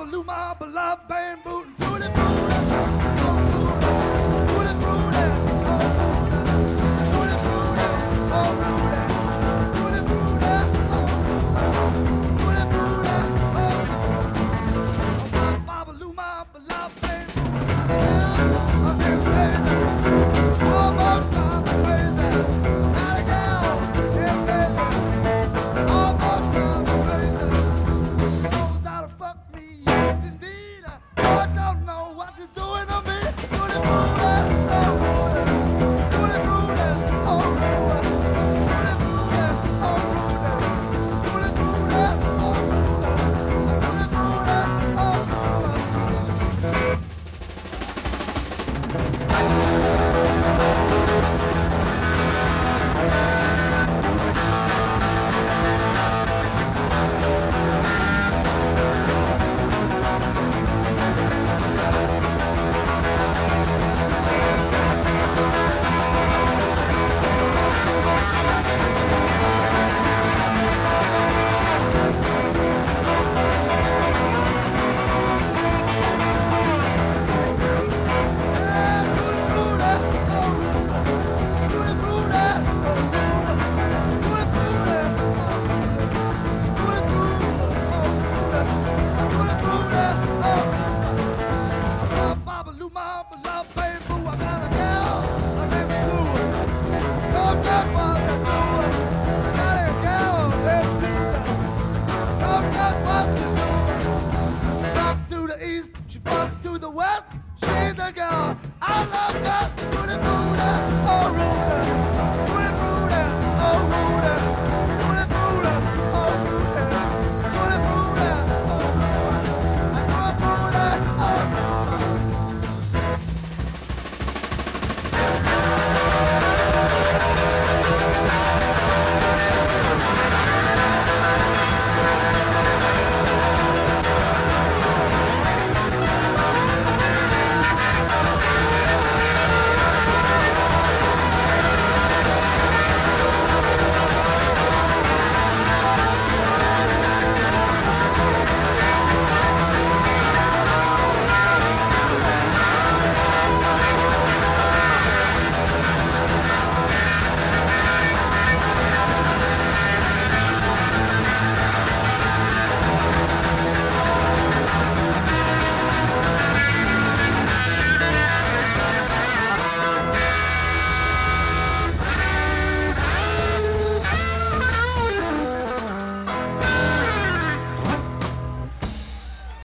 Babaluma, beloved bamboo, tutti frutti, tutti frutti, tutti frutti, oh Rudy, tutti frutti, tutti frutti, oh Babaluma, beloved bamboo, I'm crazy, almost I'm crazy, not a gal, I'm crazy, almost I'm crazy. Knows how to fuck me, yes indeed. I don't know what she's doing to me. Tutti frutti, oh Rudy, tutti frutti, oh Rudy, tutti frutti, oh Rudy, tutti frutti, oh Rudy, tutti frutti, oh Rudy. She fucks to the west, she's the girl I love best. Tutti frutti, oh Rudy,